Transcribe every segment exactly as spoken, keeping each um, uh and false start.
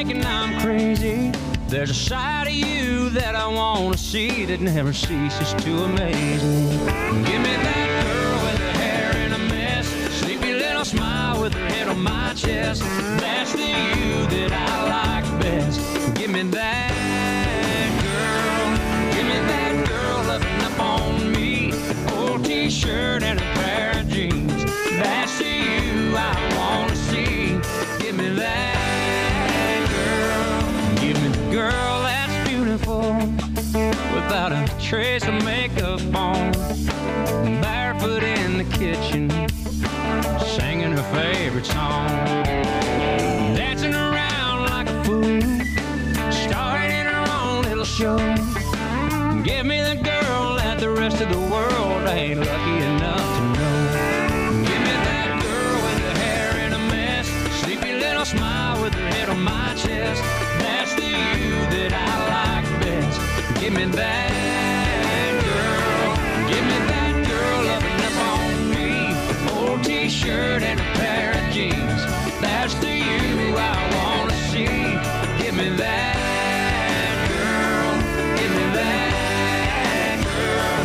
thinking I'm crazy. There's a side of you that I want to see that never ceases to amaze me. Give me that girl with her hair in a mess, sleepy little smile with her head on my chest. That's the you that I like best. Give me that girl. Give me that girl loving up on me. Old t-shirt and a pair of jeans. That's the you I want to see. Give me that girl. Give me the girl that's beautiful, without a trace of makeup on, barefoot in the kitchen, singing her favorite song, dancing around like a fool, starring in her own little show. Give me the girl that the rest of the world ain't lucky enough to know. Give me that girl with her hair in a mess, sleepy little smile with her head on my chest. That's the you that I like best. Give me that girl. Give me that girl loving up on me. Old t-shirt and a pair of jeans. That's the you I want to see. Give me that girl. Give me that girl.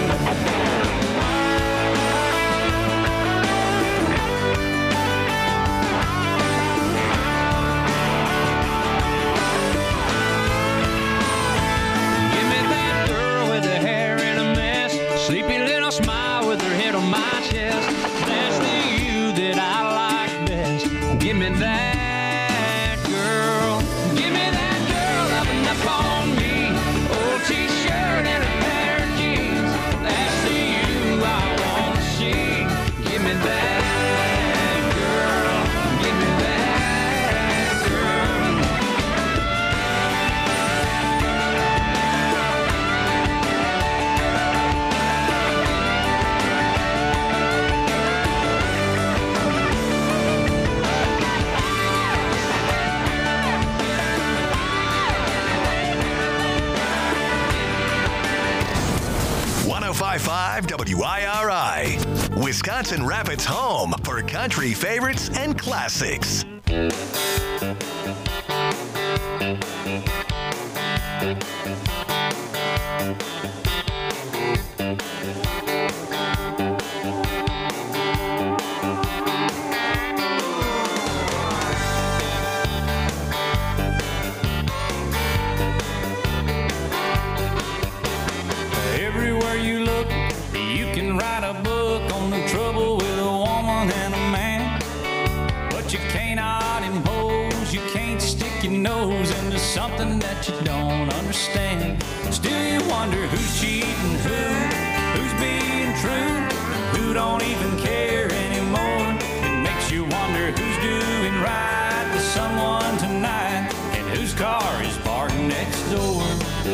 Give me that girl with her hair in a mess, sleepy little smile with her head on my chest. That's the you that I like best. Give me that girl. Give me that girl loving up on me. Old t-shirt and a pair of jeans. That's the you I want to see. Give me that girl. Give me that girl. one oh five point five W I R I, Wisconsin Rapids' home for country favorites and classics. Everywhere you look, you can write a book on the trouble with a woman and a man. But you cannot impose, you can't stick your nose into something that you don't understand. Still you wonder who's cheating who, who's being true, who don't even care anymore. It makes you wonder who's doing right to someone tonight, and whose car is parked next door.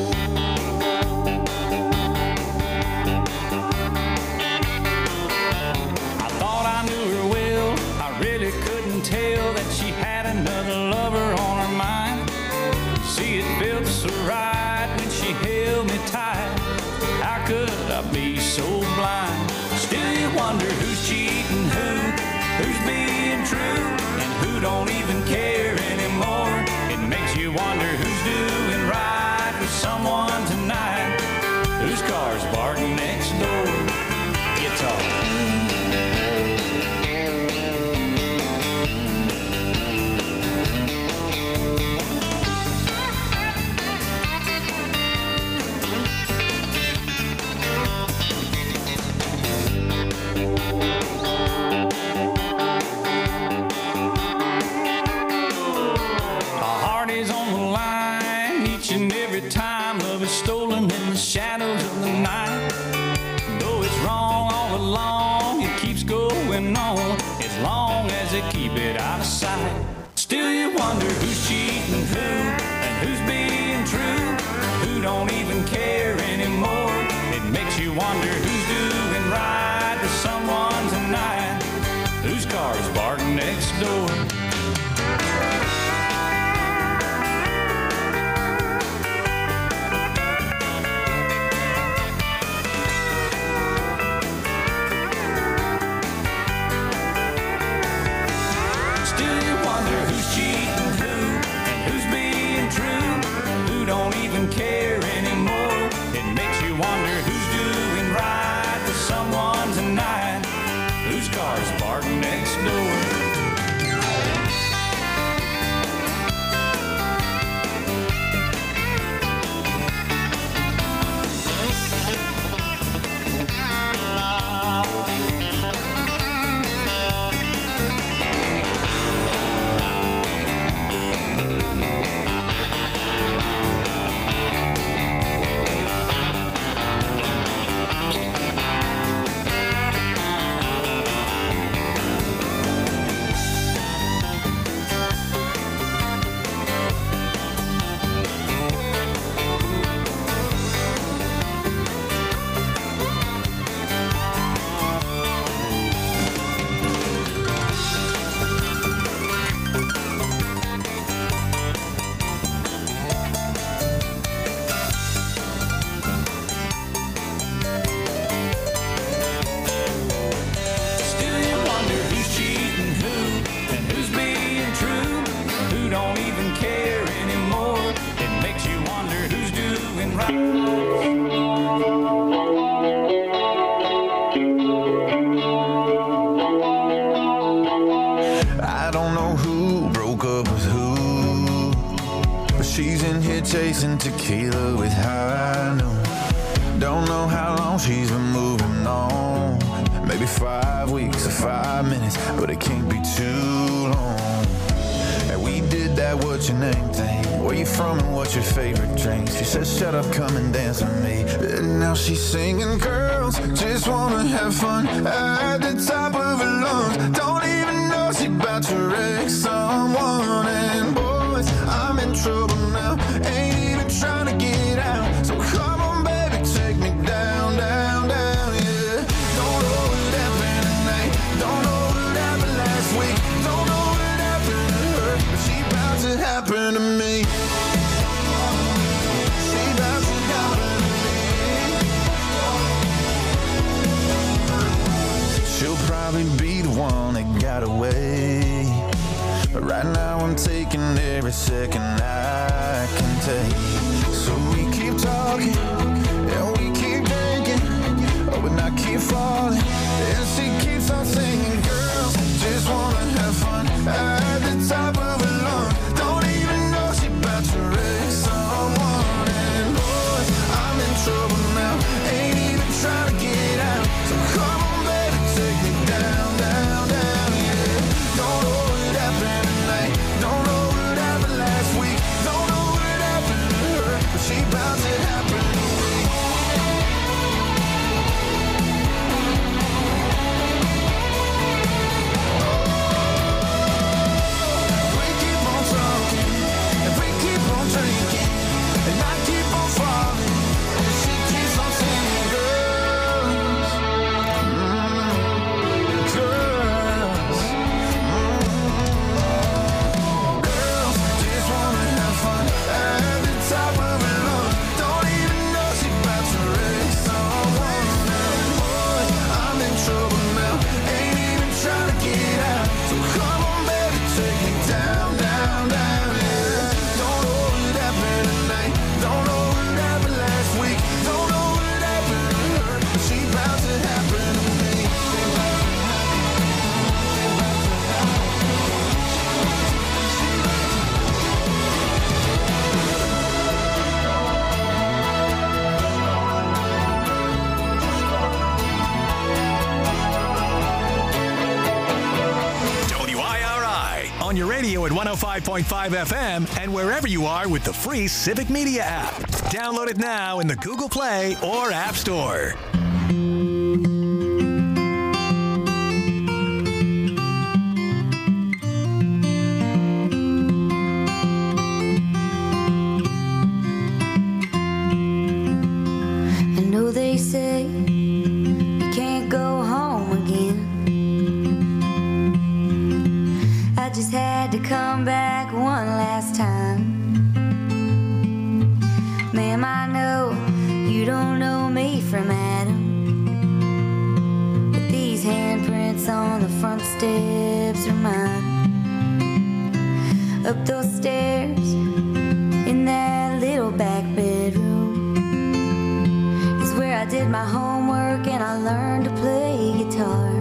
Tell that she had another lover on her mind. See, it felt so right when she held me tight. How could I be so blind? Still you wonder who's cheating who, who's being true, and who don't even care anymore. It makes you wonder who's doing right with someone I don't know who broke up with who, but she's in here chasing tequila with high noon. Don't know how long she's been moving on, maybe five weeks or five minutes, but it can't be too long. And we did that what's your name thing, where you from and what's your favorite drink. She said shut up, come and dance with me, and now she's singing girls just wanna have fun at the top of her lungs. Don't even know she about to wreck someone. And boys, I'm in trouble now, ain't even trying to get out. So come on baby, take me down, down, down, yeah. Don't know what happened tonight, don't know what happened last week, don't know what happened to her, but she about to happen to me. She about to happen to me. She'll probably be the one that got away, but right now I'm taking every second I can take. So we keep talking, and we keep drinking, oh, but I keep falling, and she keeps on singing. Girls just wanna have fun at the top of her lungs. Don't even know she about to wreck someone. And boys, I'm in trouble now, ain't even trying to get out. So come on baby, take me down, down, down, yeah. Don't know what happened tonight, don't know what happened last week, don't know what happened to her, but she about to happen to me. We keep on talking, and we keep on drinking, and I keep on falling, and she keeps on singing. Girls, mm, girls, mm, girls just wanna have fun at the top of her lungs. Don't even know she about to wreck someone. And boy, I'm in trouble now, ain't even trying to get out. So come on baby, take me down, down, down, yeah. Don't know what happened tonight, don't know what happened last week, don't know what happened to her, but she about to happen to me. W I R I on your radio at one oh five point five F M and wherever you are with the free Civic Media app. Download it now in the Google Play or App Store. I know they say you can't go home again. I just had to come back one last time. Ma'am, I know you don't know me from Adam, but these handprints on the front steps are mine. Up those stairs in that little back bedroom is where I did my homework and I learned to play guitar.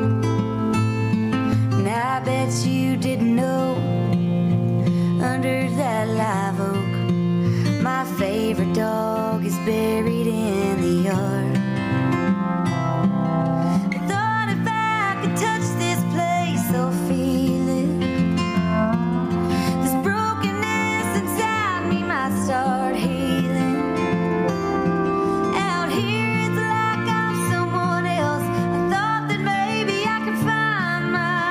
And I bet you didn't know, under that live oak, my favorite dog is buried in the yard. I thought if I could touch this place or feel it, this brokenness inside me might start healing. Out here it's like I'm someone else. I thought that maybe I could find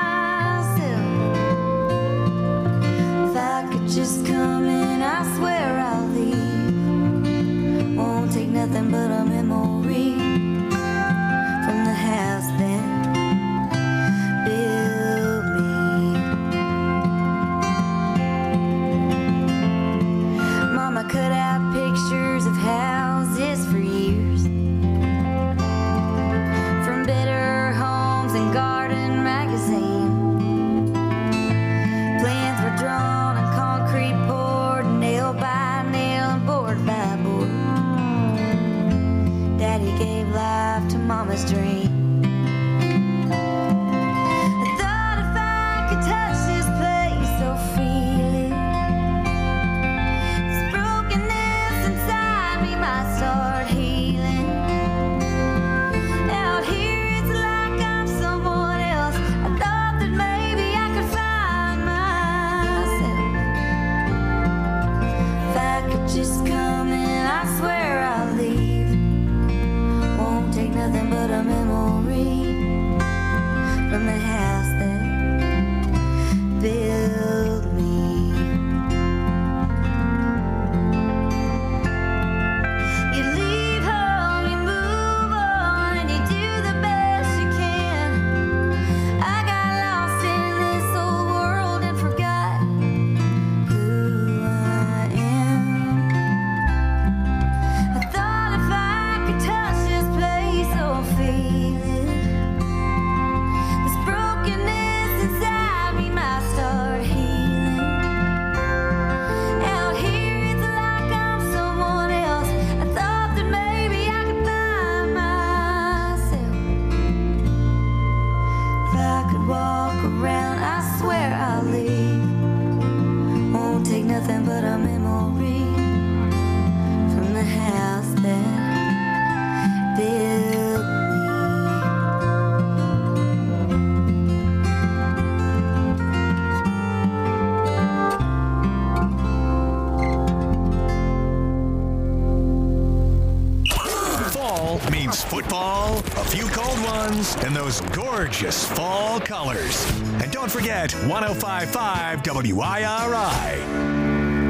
myself. If I could just come in, I swear I'll leave. Won't take nothing but a memory from the house that built me. Mama cut out pictures of houses for years, from Better Homes and Garden magazine. Plans were drawn and concrete poured and nailed by football, a few cold ones, and those gorgeous fall colors. And don't forget one oh five point five W I R I.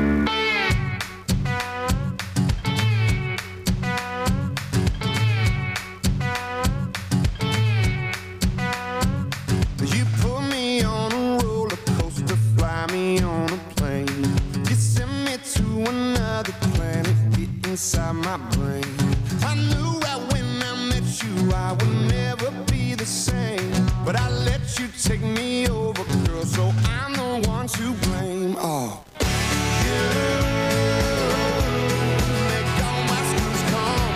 Inside my brain, I knew that when I met you I would never be the same, but I let you take me over, girl, so I'm the one to blame. Oh, you make all my screws come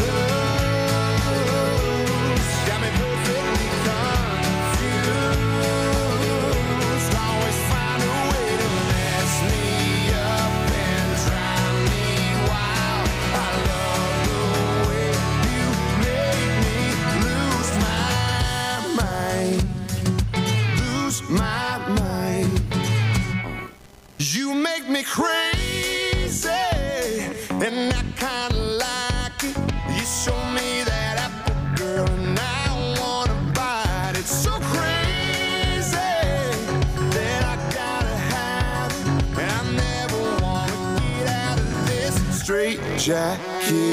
loose, got me perfectly confused, always find a way to mess me up and drive me wild. I love the way you make me lose my mind, lose my mind. You make me crazy, and I kinda like it. You show me that apple, girl, and I wanna bite it. So crazy that I gotta have it, and I never wanna get out of this straight jacket.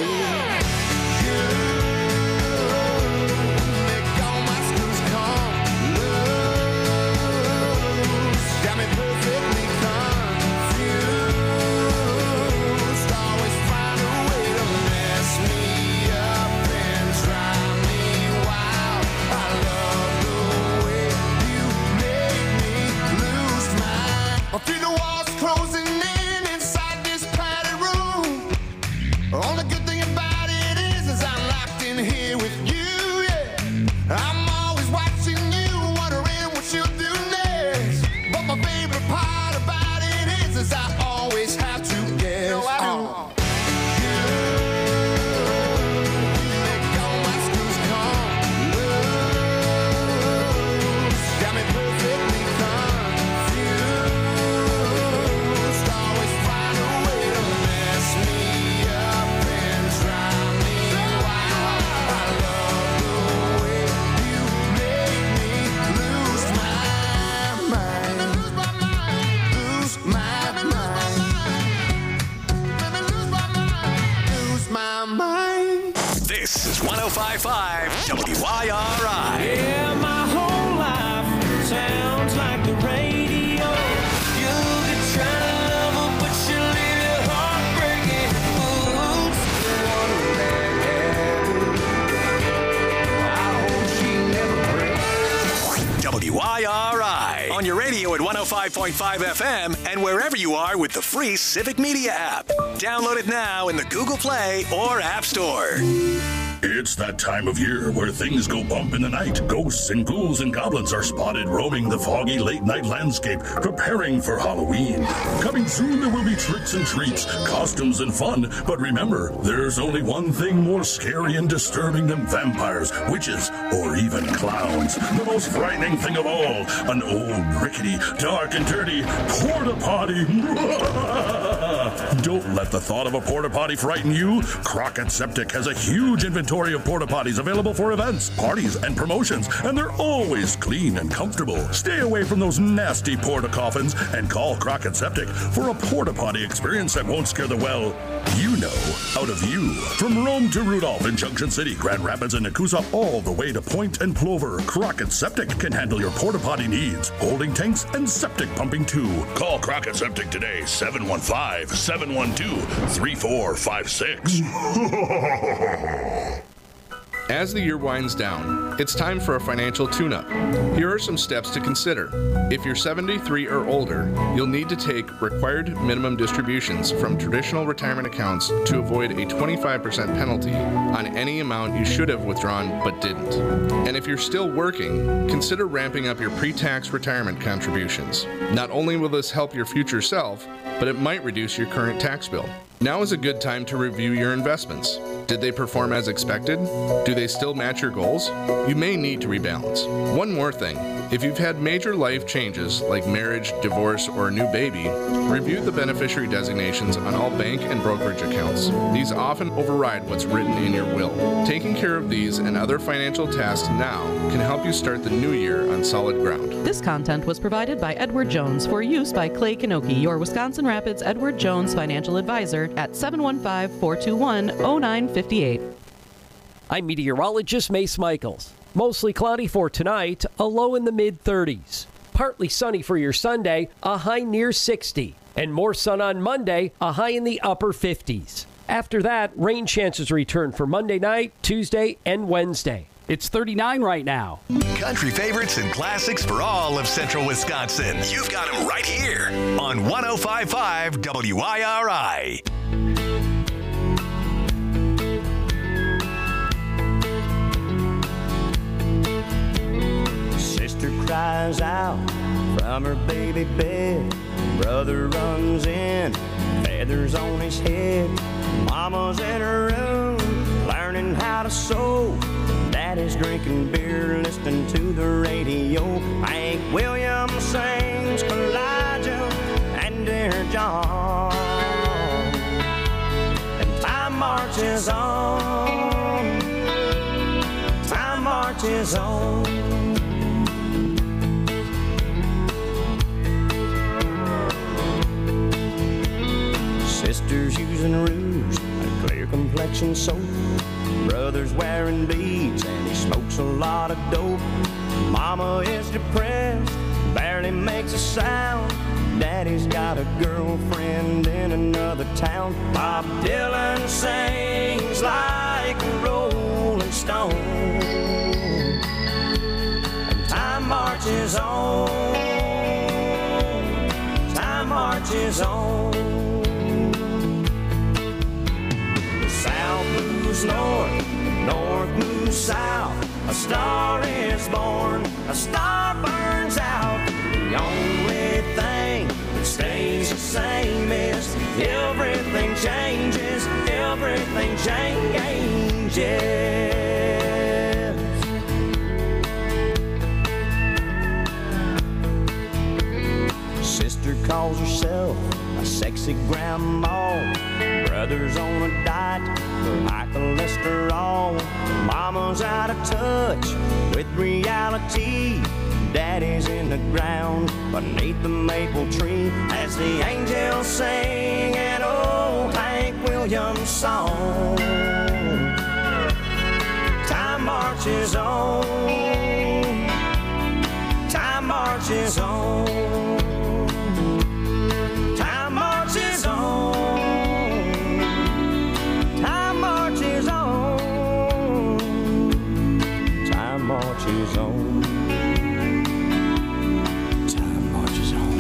I feel the walls closing in inside this padded room. Only good thing about it is, is I'm locked in here with you, yeah. I'm always watching you, wondering what you'll do next. But my favorite part about it is, is I always have to guess. No, I do. Oh. This is one oh five point five W I R I. Yeah, my whole life sounds like the radio. You'll be trying to love her, but she'll leave your heart breaking. Oops, I hope she never breaks. W I R I on your radio at one oh five point five F M and wherever you are with the free Civic Media app. Download it now in the Google Play or App Store. It's that time of year where things go bump in the night. Ghosts and ghouls and goblins are spotted roaming the foggy late-night landscape, preparing for Halloween. Coming soon, there will be tricks and treats, costumes and fun. But remember, there's only one thing more scary and disturbing than vampires, witches, or even clowns. The most frightening thing of all, an old, rickety, dark and dirty porta-potty. Don't let the thought of a porta-potty frighten you. Crockett Septic has a huge inventory of porta-potties available for events, parties, and promotions, and they're always clean and comfortable. Stay away from those nasty porta-coffins and call Crockett Septic for a porta-potty experience that won't scare the, well, you know, out of you. From Rome to Rudolph in Junction City, Grand Rapids, and Nakusa, all the way to Point and Plover, Crockett Septic can handle your porta-potty needs, holding tanks and septic pumping too. Call Crockett Septic today, seven one five, seven one two, three four five six. As the year winds down, it's time for a financial tune-up. Here are some steps to consider. If you're seventy-three or older, you'll need to take required minimum distributions from traditional retirement accounts to avoid a twenty-five percent penalty on any amount you should have withdrawn but didn't. And if you're still working, consider ramping up your pre-tax retirement contributions. Not only will this help your future self, but it might reduce your current tax bill. Now is a good time to review your investments. Did they perform as expected? Do they still match your goals? You may need to rebalance. One more thing. If you've had major life changes like marriage, divorce, or a new baby, review the beneficiary designations on all bank and brokerage accounts. These often override what's written in your will. Taking care of these and other financial tasks now can help you start the new year on solid ground. This content was provided by Edward Jones for use by Clay Kanoki, your Wisconsin Rapids Edward Jones financial advisor at seven one five, four two one, zero nine five eight. I'm meteorologist Mace Michaels. Mostly cloudy for tonight, a low in the mid thirties. Partly sunny for your Sunday, a high near sixty. And more sun on Monday, a high in the upper fifties. After that, rain chances return for Monday night, Tuesday, and Wednesday. It's thirty-nine right now. Country favorites and classics for all of central Wisconsin. You've got them right here on one oh five point five W I R I. Sister cries out from her baby bed. Brother runs in, feathers on his head. Mama's in her room, learning how to sew. Daddy's drinking beer, listening to the radio. Hank Williams sings Elijah and Dear John. And time marches on, time marches on. Sisters using rouge and clear complexion soap. Brother's wearing beads and he smokes a lot of dope. Mama is depressed, barely makes a sound. Daddy's got a girlfriend in another town. Bob Dylan sings like a rolling stone. And time marches on, time marches on. South moves north, north moves south. A star is born, a star burns out. The only thing that stays the same is everything changes, everything changes. Sister calls herself a sexy grandma. Brother's on a diet for high cholesterol. Mama's out of touch with reality. Daddy's in the ground beneath the maple tree as the angels sing an old Hank Williams song. Time marches on, time marches on. Time marches on. Time marches on. Time marches on. Time marches on.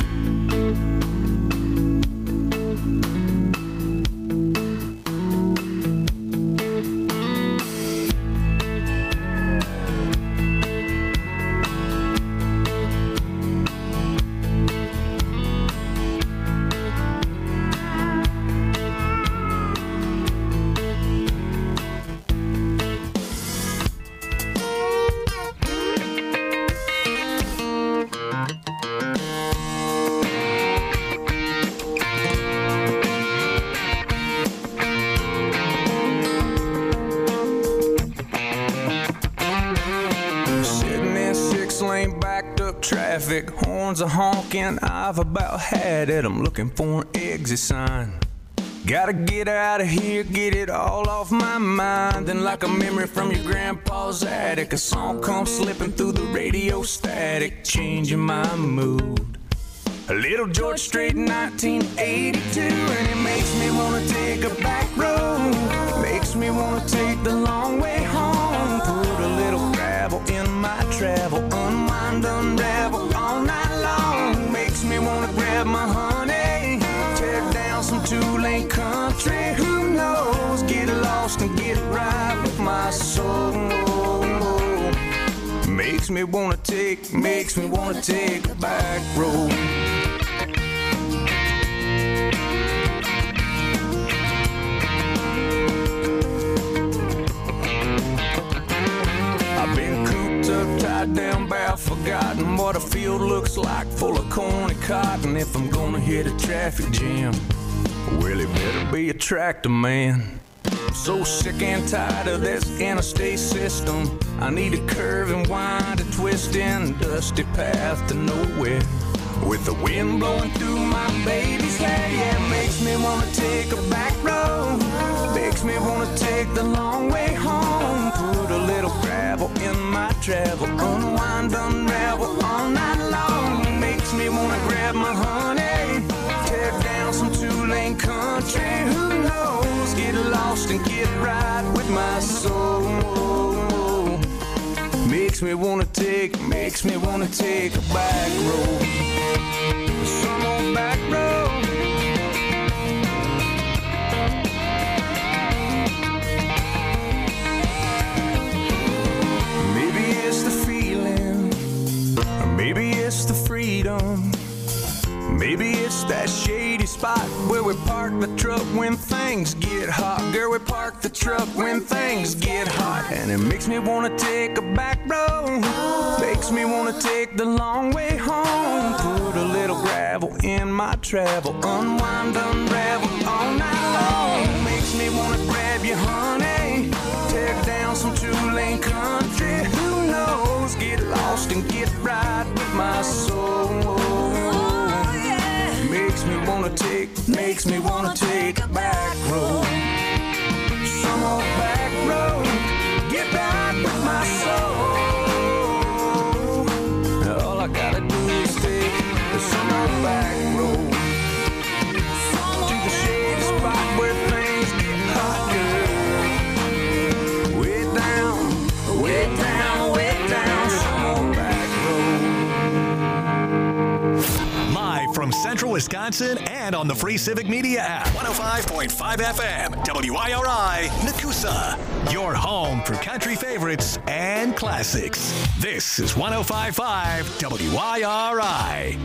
Traffic horns are honking, I've about had it. I'm looking for an exit sign. Gotta get out of here, get it all off my mind. Then like a memory from your grandpa's attic, a song comes slipping through the radio static, changing my mood. A little George Strait nineteen eighty-two, and it makes me wanna take a back road. Makes me wanna take the long way home. Put a little gravel in my travel, unwind, unravel all night long. Makes me wanna grab my honey, tear down some two-lane country. Who knows? Get lost and get right with my soul. Makes me wanna take, makes me wanna take a back road. I've been cooped up, tied down, bound, forgot forgotten what a field looks like, full of corn and cotton. If I'm gonna hit a traffic jam, well, it better be a tractor man. I'm so sick and tired of this interstate system. I need a curve and wind, a twisting, dusty path to nowhere. With the wind blowing through my baby's hair, yeah, it makes me wanna take a back road. Makes me wanna take the long way home. Put a little gravel in my travel, unwind, unravel all night long. Makes me wanna grab my honey, tear down some two-lane country. Who knows? Get lost and get right with my soul. Makes me wanna take, makes me wanna take a back road. Some old back road. Maybe it's the feeling, or maybe it's the freedom. Maybe it's that shady spot where we park the truck when things get hot. Girl, we park the truck when things get hot. And it makes me wanna take a back road. Makes me wanna take the long way home. Put a little gravel in my travel. Unwind, unravel all night long. Makes me wanna grab you, honey. Tear down some two-lane country. Who knows? Get lost and get right with my soul. Makes me wanna take, makes me wanna take a back road. Some old back road. Get back with my soul. All I gotta do is take some old back road to the shady spot where things get hot, girl. Way down, way down, way down, some old back road. Live from Central Wisconsin and on the free Civic Media app. one oh five point five F M, W I R I, Nakusa. Your home for country favorites and classics. This is one oh five point five W I R I.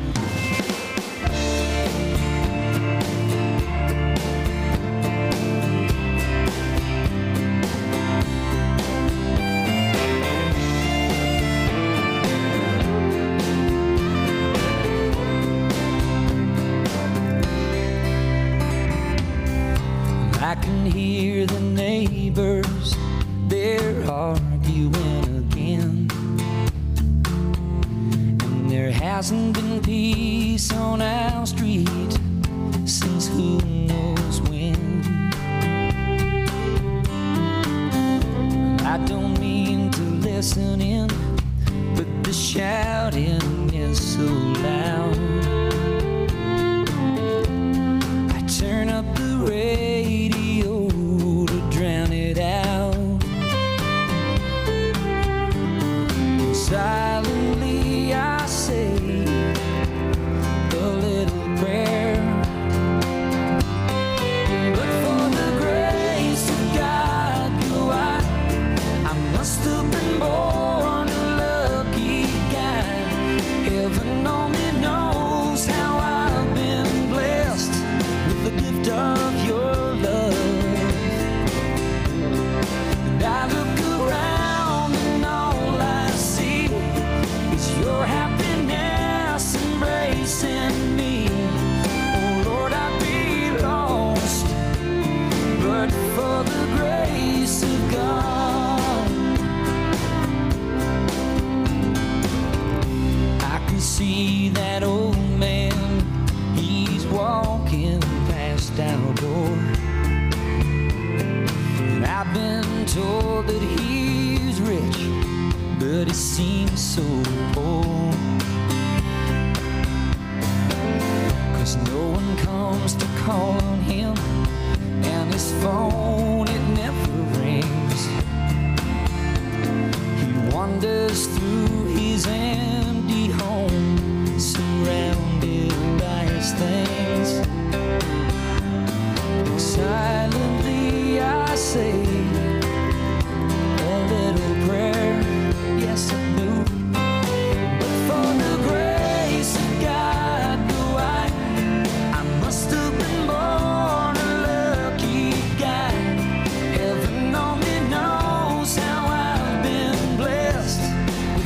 I can hear the neighbors, they're arguing again. And there hasn't been peace on our street since who knows when. I don't mean to listen in, but the shouting is so loud. I turn up the radio to drown it out. Silently I say a little prayer, but for the grace of God, do I, I must have been born a lucky guy. Heaven only knows how I've been blessed with the gift of your love. And I look around and all I see is your happiness embracing me. Oh Lord, I'd be lost but for the grace of God. I can see that old man, he's walking past our door. And I've been told that he's rich, but he seems so poor. 'Cause no one comes to call on him, and his phone, it never rings. He wanders through his empty home, surrounded by his things. Silently I say a little prayer, yes I do. But for the grace of God, do I, I must have been born a lucky guy. Heaven only knows how I've been blessed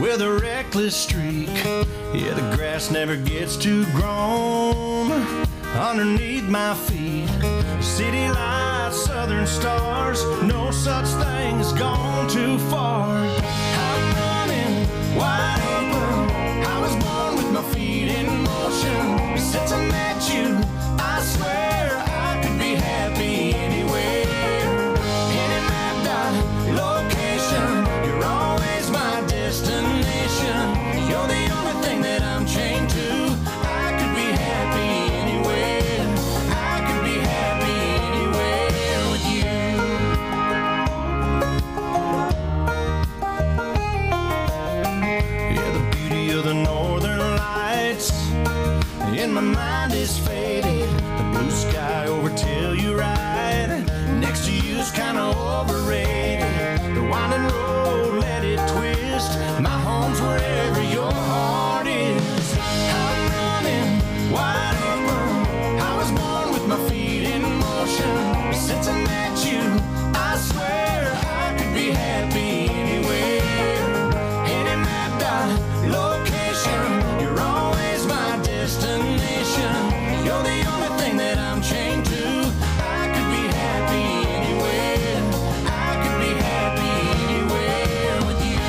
with a reckless streak. Yeah, the grass never gets too grown underneath my feet. City lights, southern stars, no such thing as gone too far. I'm running wide open. I was born with my feet in motion. Since I met you, I swear I could be happy anywhere. Any mapped out location, you're always my destination. You're the only thing that I'm chained to. I could be happy anywhere. I could be happy anywhere with you. Yeah, the beauty of the northern lights in my mind is faded. The blue sky over Telluride next to you is kinda overrated. The winding road, let it twist. My home's wherever your heart is. I'm running wide open. I was born with my feet in motion. Since I met you, I swear I could be happy anywhere. Any mapped out location, you're always my destination. You're the only thing that I'm chained to. I could be happy anywhere. I could be happy anywhere with you.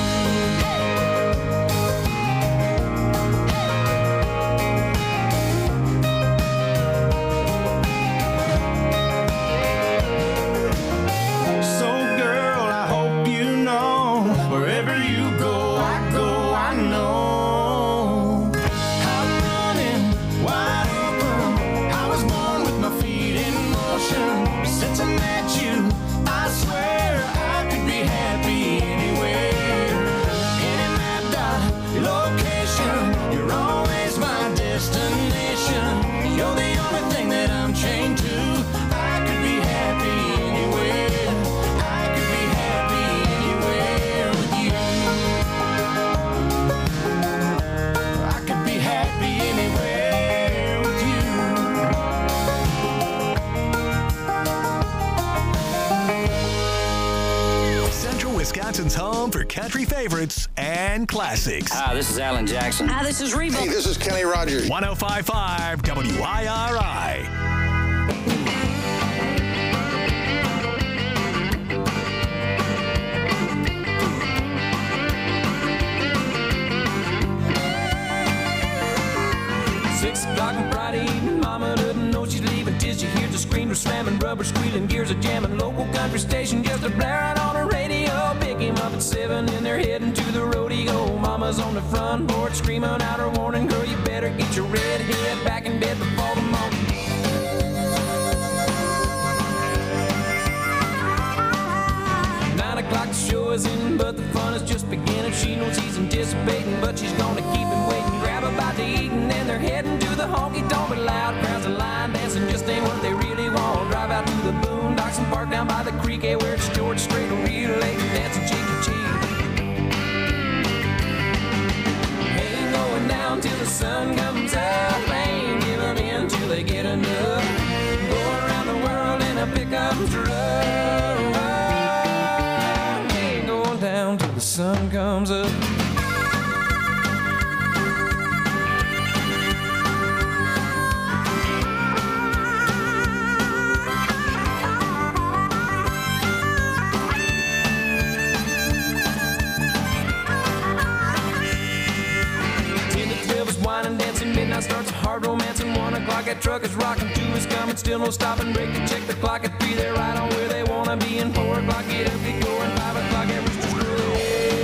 So girl, I hope you know, wherever you go, I go, I know. I'm running wide open. I was born with my feet in motion. Since I met you, I swear I could be happy anywhere. Any mapped out location, you're always my destination. You're the only thing that I'm chained to. I could be happy anywhere. I could be happy anywhere with you. I could be happy anywhere with you. Central Wisconsin's home for country favorites and classics. Hi, this is Alan Jackson. Hi, this is Reba. Hey, this is Kenny Rogers. one oh five point five W I R I. Six o'clock on Friday evening, mama doesn't know she's leaving till she hears the screamer slamming, rubber squealing, gears are jamming, local country station just a blaring on her radio. Pick him up at seven and they're heading to the rodeo. Mama's on the front porch screaming out her warning, girl, you better get your red head back in bed before the morning. Nine o'clock the show is in, but the fun is just beginning. She knows he's anticipating, but she's gonna keep him waiting. Grab a bite to eat and then they're heading to the honky tonk. But loud crowds of line dancing just ain't what they really want. Drive out to the boondocks and park down by the creek, eh, where it's George Strait and real late and dancing cheek to cheek. Ain't going down till the sun comes up. Ain't giving in till they get enough. Go around the world in a pickup truck. Ain't going down till the sun comes up. Midnight starts a hard romance and one o'clock that truck is rocking. Two is coming, still no stopping. Break to check the clock at three. They're right on where they wanna be. And four o'clock get up, get going. Five o'clock at Rooster's Grill.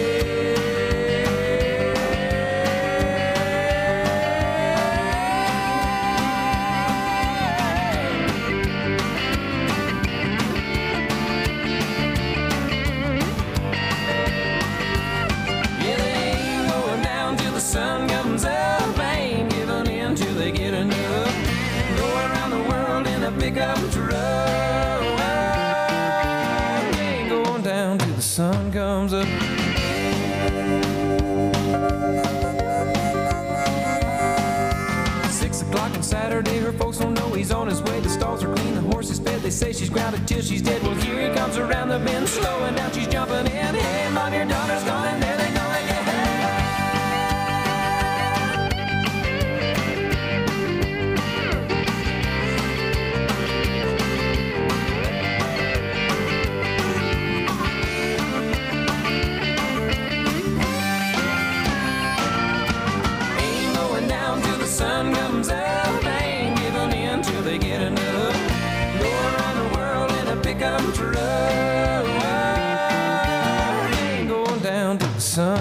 Yeah, they ain't going down till the sun comes up. Get enough. Go around the world in a pickup truck. Ain't going down till the sun comes up. Six o'clock on Saturday, her folks don't know he's on his way. The stalls are clean, the horse is fed. They say she's grounded till she's dead. Well, here he comes around the bend, slowing down, she's jumping in. Hey, mom, your daughter's gone, and there they go again.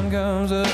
sun comes up.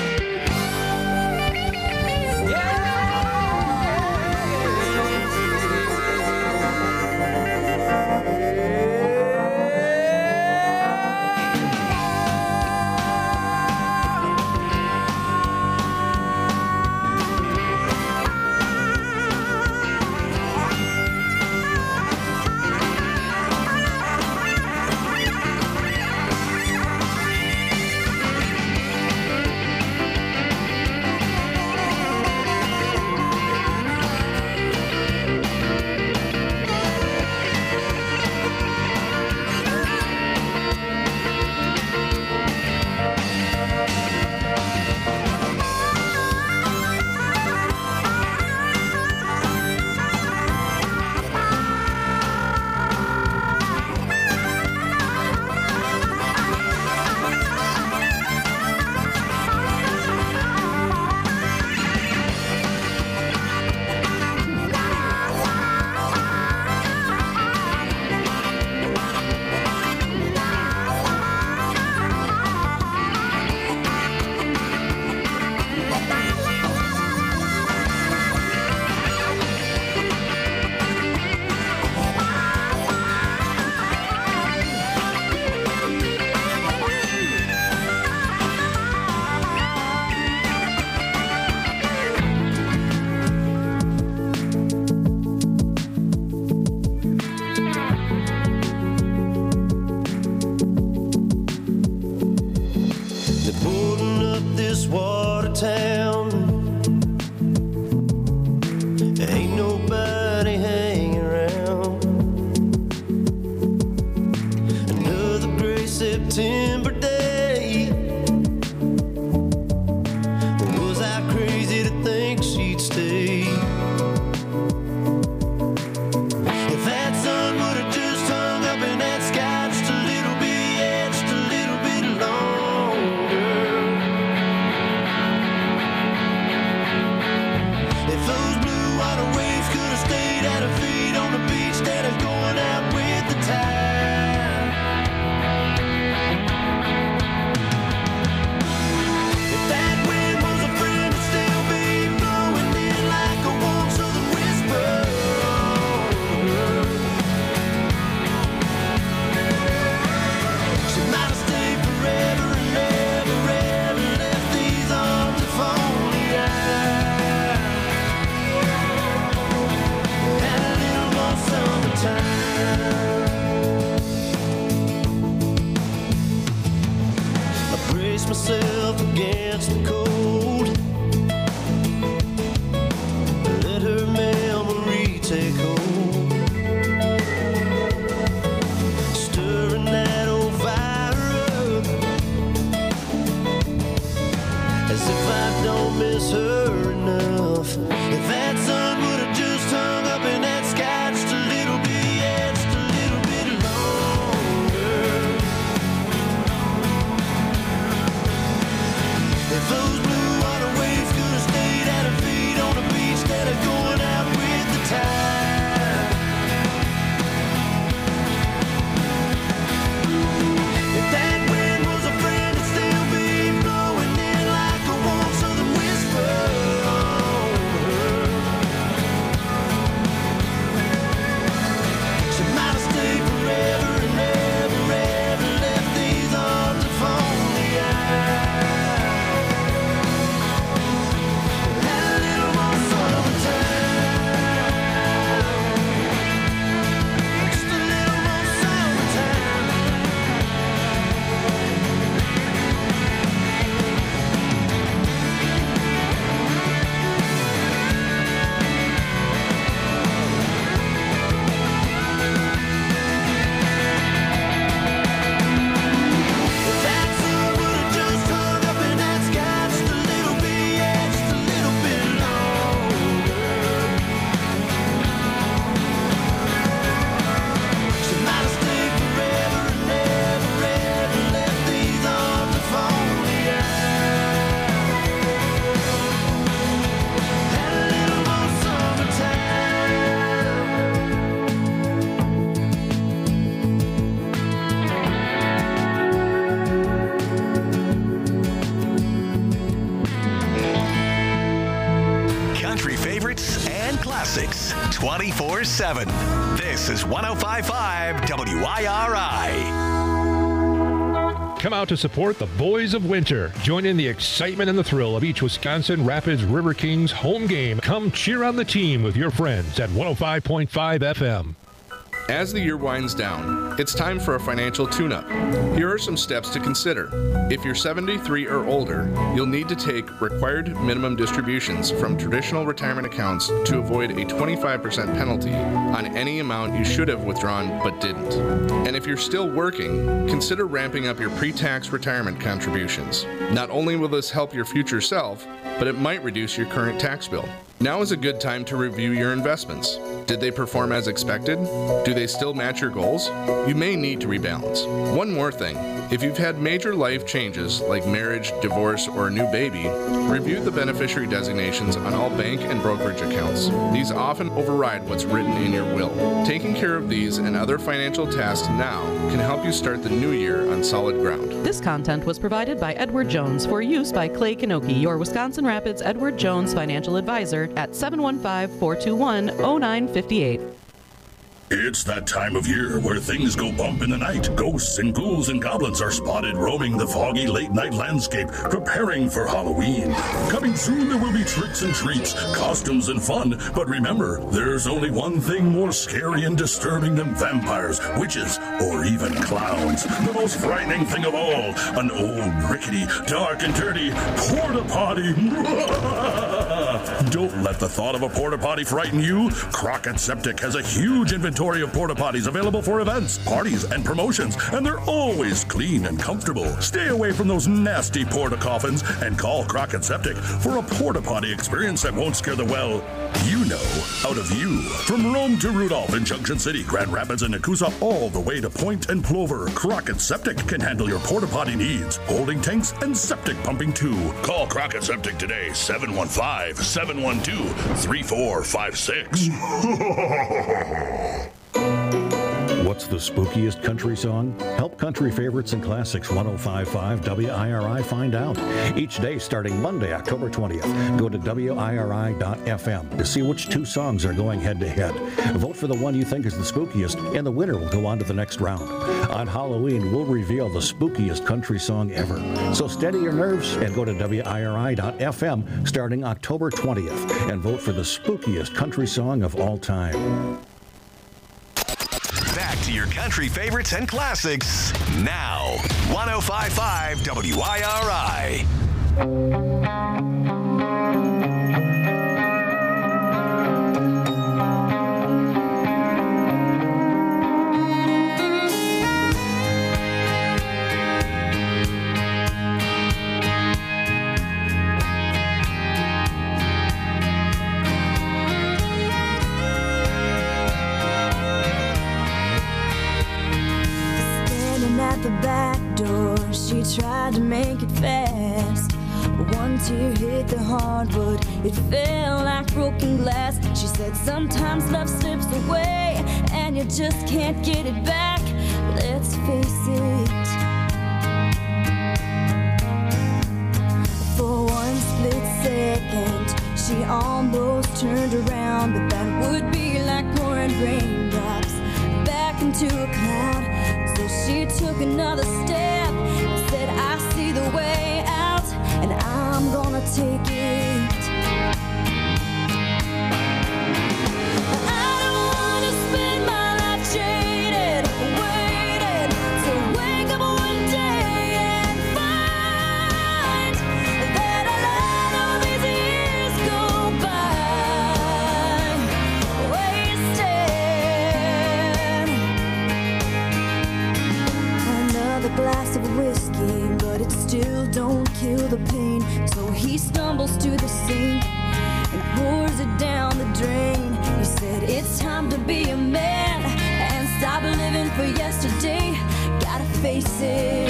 Myself against the cold, let her memory take hold, stirring that old fire up, as if I don't miss her enough. If that sun would have just hung up in that sky just a little bit, yeah, just a little bit longer. If those blue water waves could have stayed at her feet on the beach instead of going out with the tide. If that wind was a friend, it'd still be blowing in like a warm southern whisper. She might have stayed forever and never, ever left these arms of only I. twenty-four seven. This is one oh five point five W I R I. Come out to support the Boys of Winter. Join in the excitement and the thrill of each Wisconsin Rapids River Kings home game. Come cheer on the team with your friends at one oh five point five F M. As the year winds down, it's time for a financial tune-up. Here are some steps to consider. If you're seventy-three or older, you'll need to take required minimum distributions from traditional retirement accounts to avoid a twenty-five percent penalty on any amount you should have withdrawn but didn't. And if you're still working, consider ramping up your pre-tax retirement contributions. Not only will this help your future self, but it might reduce your current tax bill. Now is a good time to review your investments. Did they perform as expected? Do they still match your goals? You may need to rebalance. One more thing. If you've had major life changes like marriage, divorce, or a new baby, review the beneficiary designations on all bank and brokerage accounts. These often override what's written in your will. Taking care of these and other financial tasks now can help you start the new year on solid ground. This content was provided by Edward Jones for use by Clay Kanoki, your Wisconsin Rapids Edward Jones financial advisor at seven one five, four two one, oh nine five eight. It's that time of year where things go bump in the night. Ghosts and ghouls and goblins are spotted roaming the foggy late-night landscape, preparing for Halloween. Coming soon, there will be tricks and treats, costumes and fun. But remember, there's only one thing more scary and disturbing than vampires, witches, or even clowns. The most frightening thing of all, an old, rickety, dark and dirty porta potty. Don't let the thought of a porta potty frighten you. Crockett Septic has a huge inventory of porta potties available for events, parties, and promotions, and they're always clean and comfortable. Stay away from those nasty porta coffins and call Crockett Septic for a porta potty experience that won't scare the, well, you know, out of you. From Rome to Rudolph in Junction City, Grand Rapids, and Nakusa, all the way to Point and Plover, Crockett Septic can handle your porta potty needs, holding tanks and septic pumping too. Call Crockett Septic today, seven one five, seven one two, three four five six. What's the spookiest country song? Help country favorites and classics one oh five point five W I R I find out. Each day starting Monday, October twentieth. Go to W I R I dot F M to see which two songs are going head to head. Vote for the one you think is the spookiest, and the winner will go on to the next round. On Halloween, we'll reveal the spookiest country song ever. So steady your nerves and go to W I R I dot F M starting October twentieth and vote for the spookiest country song of all time. Back to your country favorites and classics now. one oh five point five W I R I. At the back door, she tried to make it fast. One tear hit the hardwood, it fell like broken glass. She said sometimes love slips away and you just can't get it back. Let's face it. For one split second, she almost turned around, but that would be like pouring raindrops back into a cloud. So she took another step and said, I see the way out, and I'm gonna take it. I don't wanna spend my life jaded, waiting to wake up one day and find that I let all these years go by wasted. Another glass of whiskey, but it still don't kill the pain. So he stumbles to the sink and pours it down the drain. He said, it's time to be a man and stop living for yesterday. Gotta face it.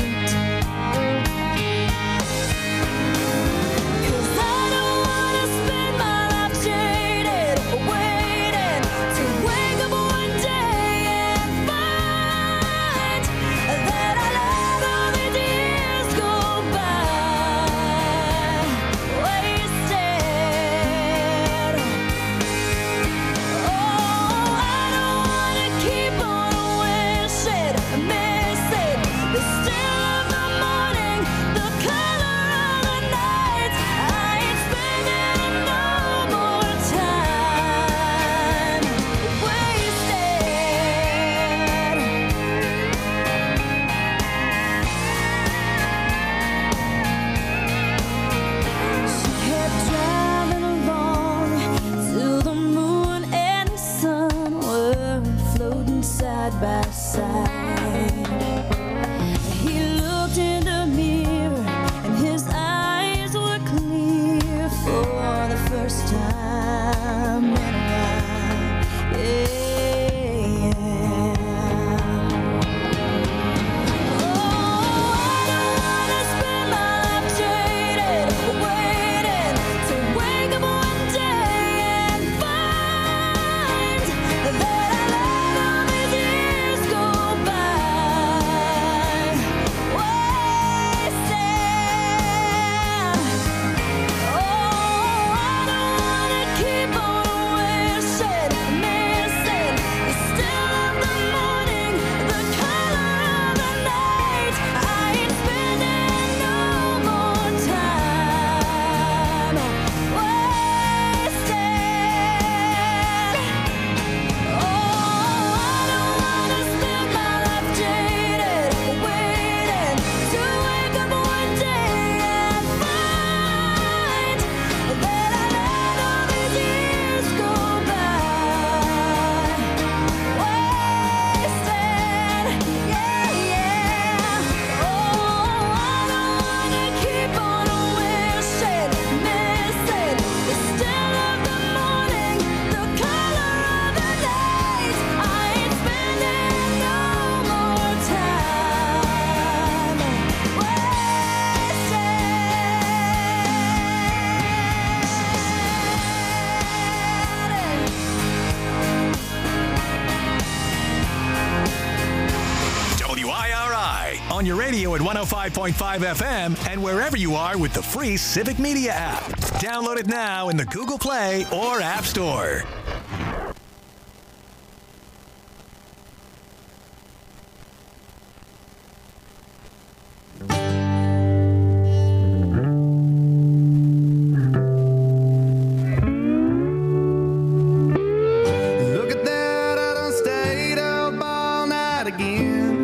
Oh radio at one oh five point five F M and wherever you are with the free Civic Media app. Download it now in the Google Play or App Store. Look at that, I done stayed up all night again.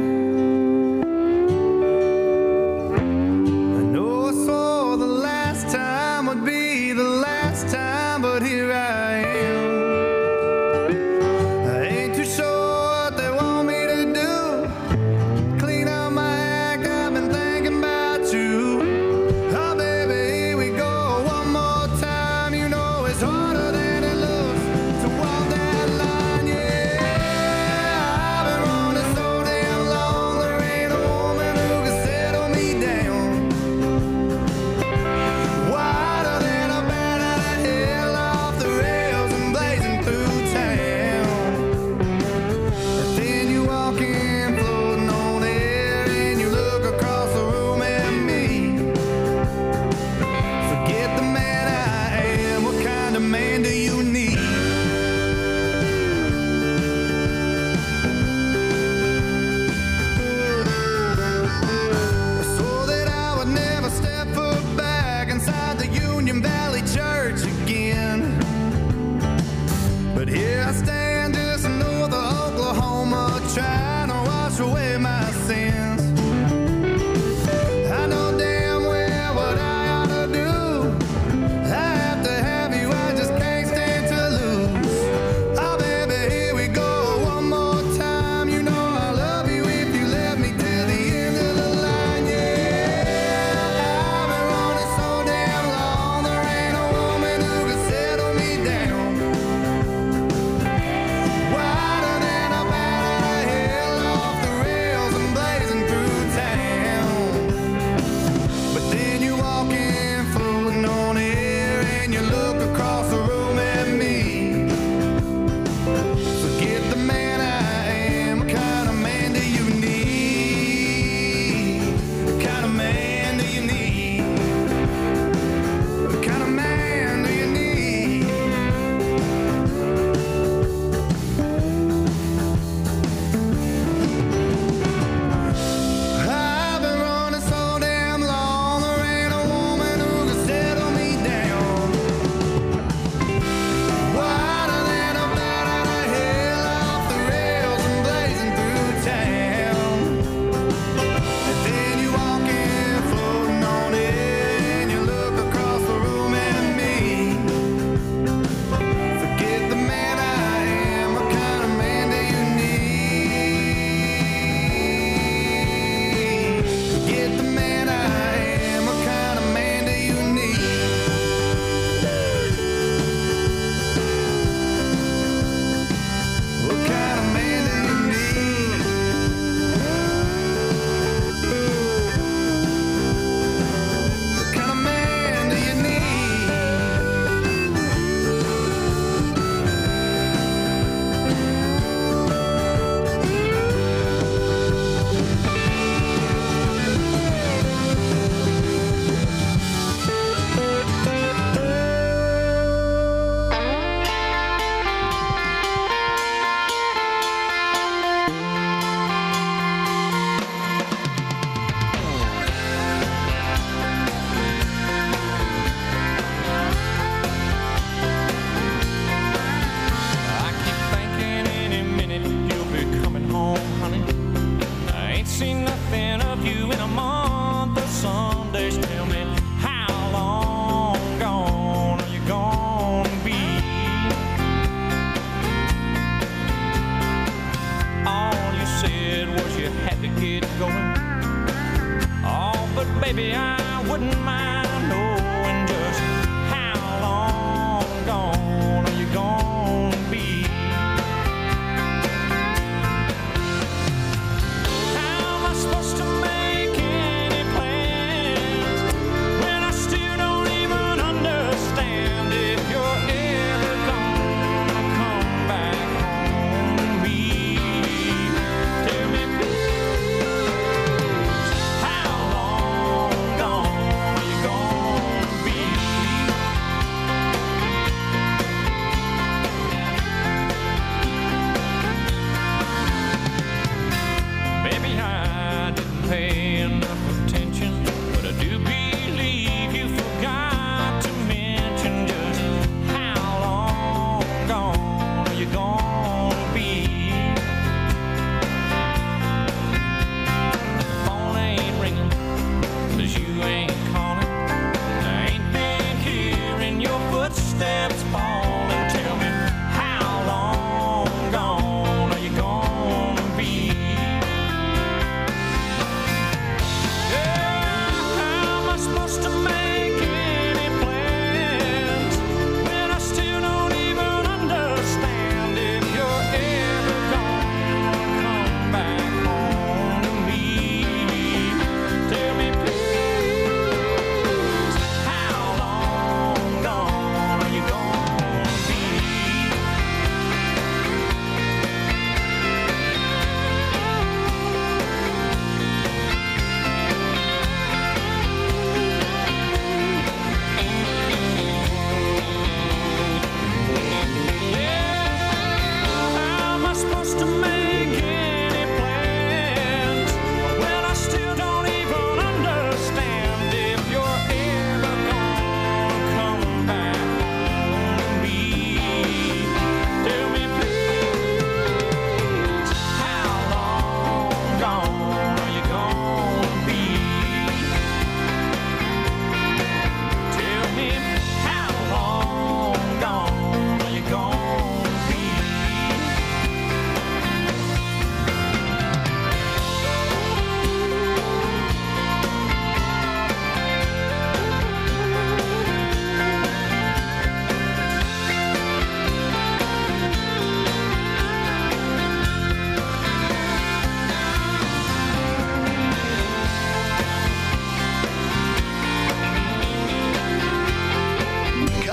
I know I swore the last time would be the last time, but here I am.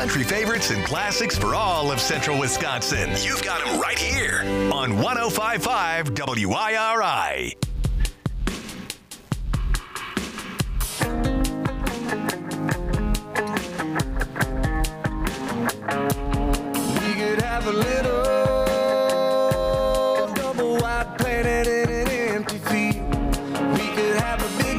country favorites and classics for all of central Wisconsin. You've got them right here on one oh five point five W I R I. We could have a little double wide planet in an empty field. We could have a big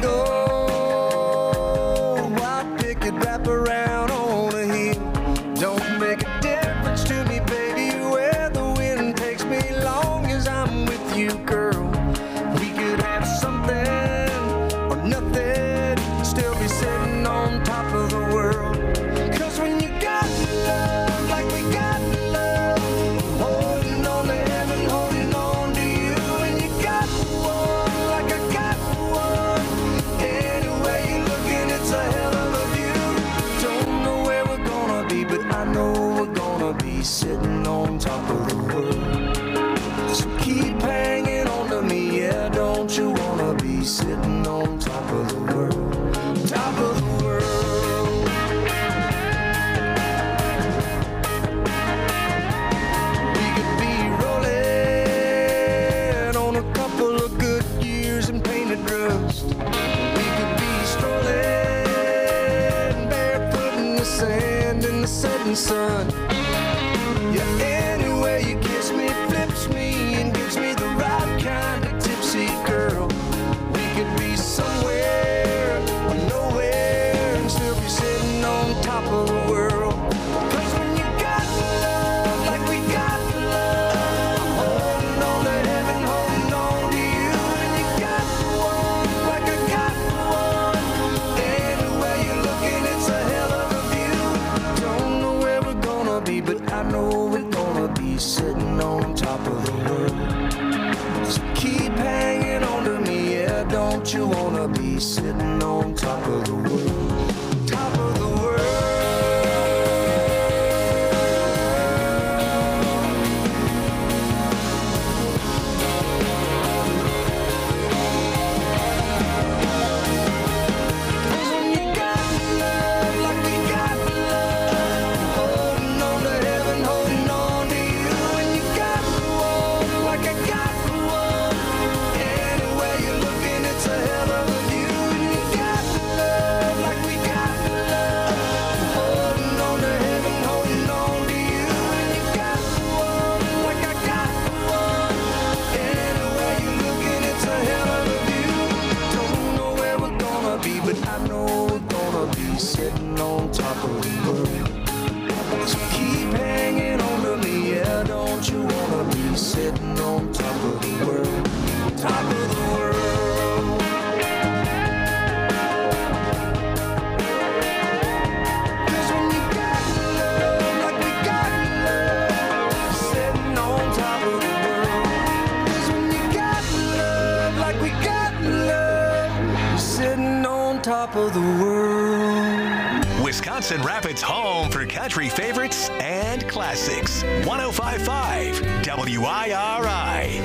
old white picket wrap around on a hill. Don't make a difference to me, baby, where the wind takes me, long as I'm with you, girl. We could have something or nothing, still be sitting on top of the world. Cause when you got love like we got love, holding on to heaven, holding on to you, and you got one like I got one. Anyway you're looking, it's a hell of a view. Don't know where we're gonna be, but I know we're gonna be sitting on top of the world. So keep hanging on to me, yeah, don't you wanna be sitting on top of the world, top of the world. We could be rolling on a couple of good years and painted rust. We could be strolling barefoot in the sand in the setting sun. Yeah, anyway you kiss me, flips me, and gives me the right kind of tipsy, girl. We could be somewhere or nowhere and still be sitting on top of the world. Cause when you got love like we got love, I'm holding on to heaven, holding on to you, and you got one like I got one. Anyway you're looking, it's a hell of a view. Don't know where we're gonna be, but I know we're gonna be sitting on top of the world. So keep hanging on to me, yeah, don't you wanna be sitting on top of the world, top of the world. Cause when you got love like we got love, holding on to heaven, holding on to you, and you got one like I got one. Anyway you're looking, it's a hell of a view. And you got love like we got love, holding on to heaven, holding on to you, and you got one like I got one. Anyway you're looking, it's a hell of a view. Don't know where we're gonna be, but I know we're gonna be sitting on top of the world. So keep hanging on to me, yeah, don't you wanna be sitting on top of the world, top of the world. Cause when you got love like we got love, sitting on top of the world. Cause when you got love like we got love, sitting on top of the world. Wisconsin Rapids' home for country favorites and classics. one oh five point five W I R I.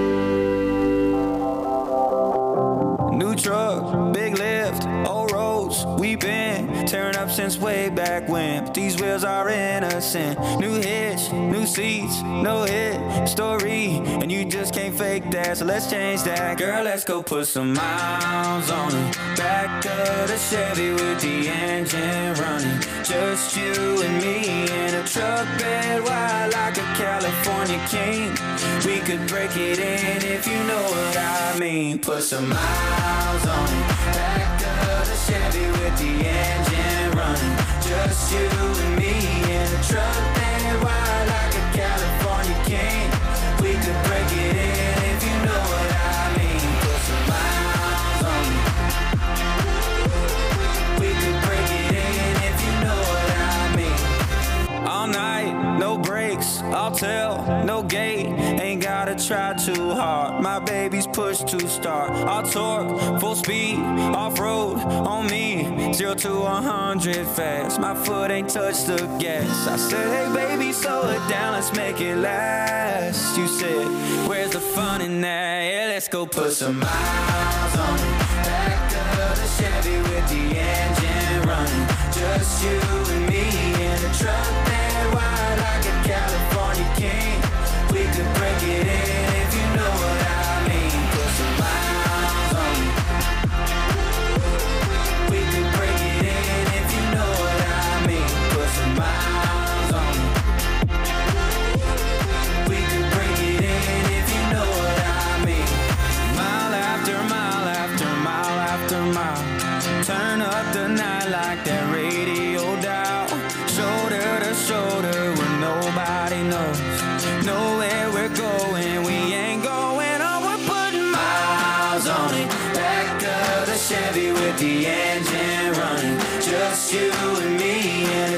New truck, big lift, old roads, we been tearing up since way back when. But these wheels are innocent. New hitch, new seats, no hit story, and you just can't fake that. So let's change that, girl. Let's go put some miles on it. Back of the Chevy with the engine running. Just you and me in a truck bed wide like a California king. We could break it in if you know what I mean. Put some miles on it. Back of the Chevy with the engine running. Just you and me in a truck bed wide like a California king. We could break it in if you know what I mean. Put some miles on it. We could break it in if you know what I mean. All night, no brakes, I'll tell, no gate. Ain't gotta try too hard. My baby's push to start. I'll torque, full speed, off-road on me. Zero to a hundred fast. My foot ain't touched the gas. I said, hey baby, slow it down, let's make it last. You said, where's the fun in that? Yeah, let's go put some miles on it. Back of the Chevy with the engine running. Just you and me in a truck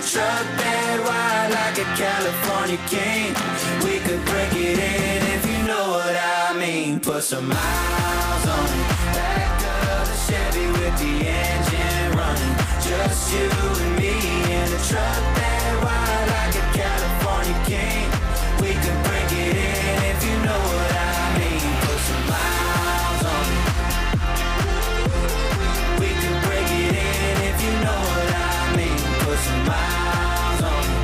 truck bed wide like a California king. We could break it in if you know what I mean. Put some miles on it. Back of the Chevy with the engine running. Just you and me in a truck bed wide like a California king. We could break it in if you know what I mean. Put some miles on it. We could break it in if you know what I mean. Put some miles on it.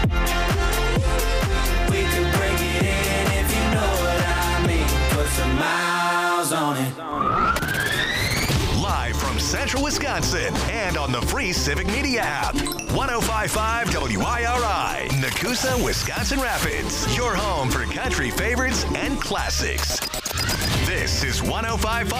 We could break it in if you know what I mean. Put some miles on it. Live from Central Wisconsin and on the free Civic Media app. one oh five point five W I R I, Nakusa, Wisconsin Rapids. Your home for country favorites and classics. This is one oh five point five